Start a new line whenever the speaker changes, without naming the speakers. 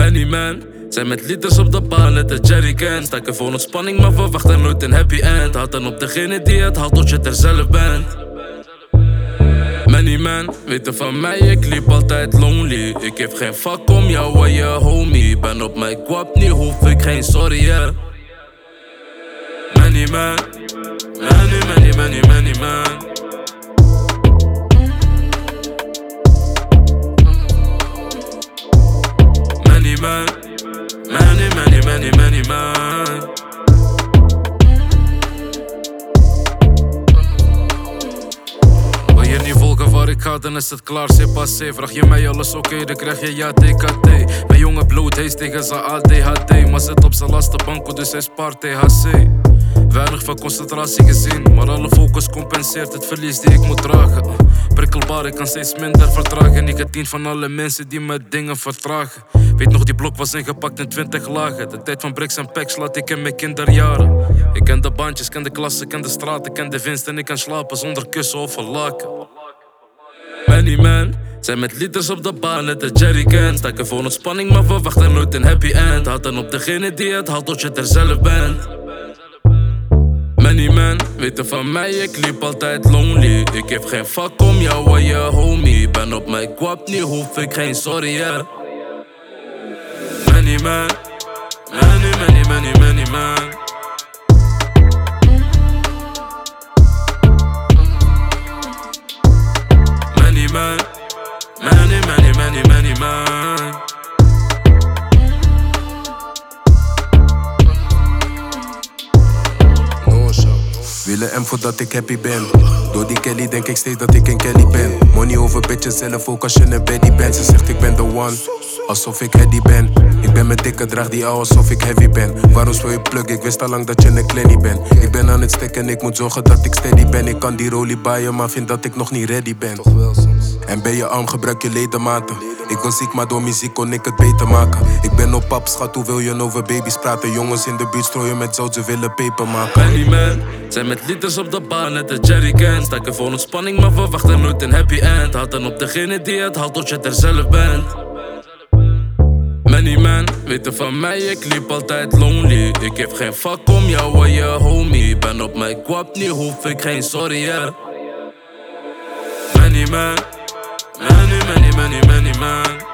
Many man zijn met liters op de baan, net de jerrycan. Staken vol ontspanning, maar verwachten nooit een happy end. Houd dan op degene die het haalt tot je er zelf bent. Many man weten van mij, ik liep altijd lonely. Ik geef geen fuck om jou en je homie. Ben op mijn kwap, nu hoef ik geen sorry, yeah. Many man, many man. Many man, many man. Wil je niet volgen waar ik ga, dan is het klaar, c'est passé. Vraag je mij alles oké, dan krijg je ja TKT. Mijn jongen bloed heeft tegen zijn ADHD, maar zit op zijn laatste banko, dus hij spaart THC. Weinig van concentratie gezien, maar alle focus compenseert het verlies die ik moet dragen. Prikkelbaar, ik kan steeds minder vertragen. Ik het 10 van alle mensen die me dingen vertragen. Weet nog, die blok was ingepakt in 20 lagen. De tijd van bricks en packs laat ik in mijn kinderjaren. Ik ken de bandjes, ken de klasse, ken de straten, ken de winst. En ik kan slapen zonder kussen of een laken. Many man zijn met liters op de baan, net de jerrycan. Staken vol ontspanning, maar verwachten nooit een happy end. Houd dan op degene die het haalt tot je er zelf bent. Many man weten van mij, ik liep altijd lonely. Ik geef geen fuck om jou en je homie. Ben op mijn kwap, nu hoef ik geen sorry, yeah. Many man, many man. Many man, many man.
Willen M voordat ik happy ben. Door die Kelly denk ik steeds dat ik een Kelly ben. Money over bitches zelf ook als je een baddie bent. Ze zegt ik ben the one, alsof ik heady ben. Ik ben met dikke, draag die ouwe alsof ik heavy ben. Waarom speel je plug? Ik wist al lang dat je een klennie bent. Ik ben aan het stekken, ik moet zorgen dat ik steady ben. Ik kan die rolie baaien, maar vind dat ik nog niet ready ben. Toch wel soms. En ben je arm, gebruik je ledematen. Ik was ziek, maar door muziek kon ik het beter maken. Ik ben op pap, schat, hoe wil je over baby's praten? Jongens in de buurt strooien met zout, ze willen peper maken.
Many man zijn met liters op de baan, net de jerrycan. Staken vol ontspanning, maar verwachten nooit een happy end. Houd dan op degene die het haalt tot je er zelf bent. Many man weten van mij, ik liep altijd lonely. Ik geef geen fuck om jou en je homie. Ben op mijn kwap, nu hoef ik geen sorry, yeah. Many man, many man.